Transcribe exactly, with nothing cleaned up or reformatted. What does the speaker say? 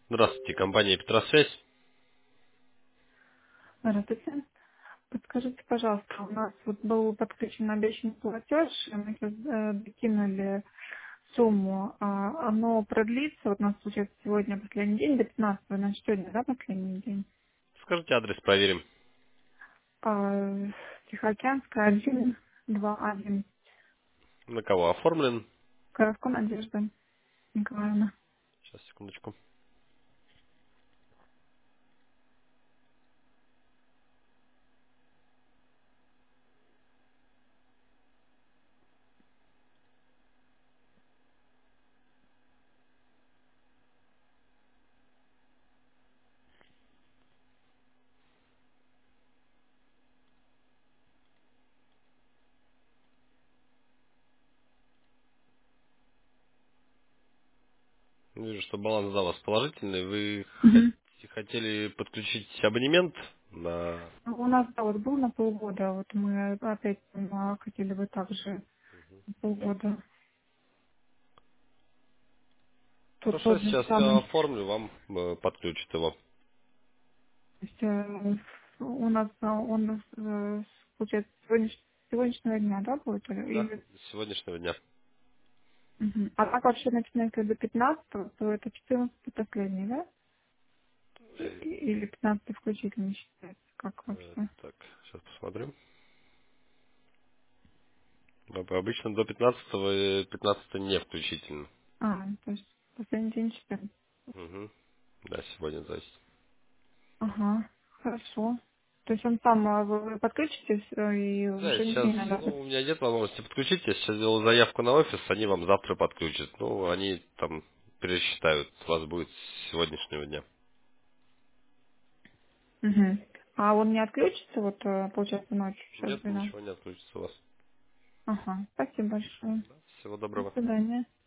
Здравствуйте, компания Петросвязь. Здравствуйте. Подскажите, пожалуйста, у нас вот был подключен обещанный платеж, и мы сейчас э, докинули сумму. А, оно продлится, вот у нас получается сегодня последний день, до пятнадцатого, значит сегодня, да, последний день? Скажите адрес, проверим. А, Тихоокеанская, один, два, один. На кого оформлен? Коровко Надежда Николаевна. Сейчас, секундочку. Вижу, что баланс за вас положительный. Вы Мгм. хот- хотели подключить абонемент на... У нас, да, вот был на полгода, вот мы опять а, хотели бы также на полгода. Тот, Хорошо, тот же сейчас все самый. оформлю, вам э, подключат его. То есть э, у нас э, он э, получается сегодняш- сегодняшнего дня, да, будет? Да, Или, с сегодняшнего дня. мгм. А так вообще начинается до пятнадцатого, то это четырнадцатый последний, да? И- Э, и- Или пятнадцатый включительно считается, как э, вообще? Так, сейчас посмотрим. Об- Обычно до пятнадцатого, э, пятнадцатого не включительно. А, то есть последний день четырнадцатый. Угу. Да, сегодня зависит. Ага, хорошо. То есть он сам, а, вы вы подключитесь, э, и Да, уже сейчас, не надо. ну, у меня нет возможности подключить. Я сейчас сделаю заявку на офис, они вам завтра подключат. Ну, они там пересчитают. У вас будет с сегодняшнего дня. Угу. А он не отключится, вот, э, получается, ночью, сейчас Нет, двенадцать. ничего не отключится у вас. Ага, спасибо большое. Всего До доброго. свидания.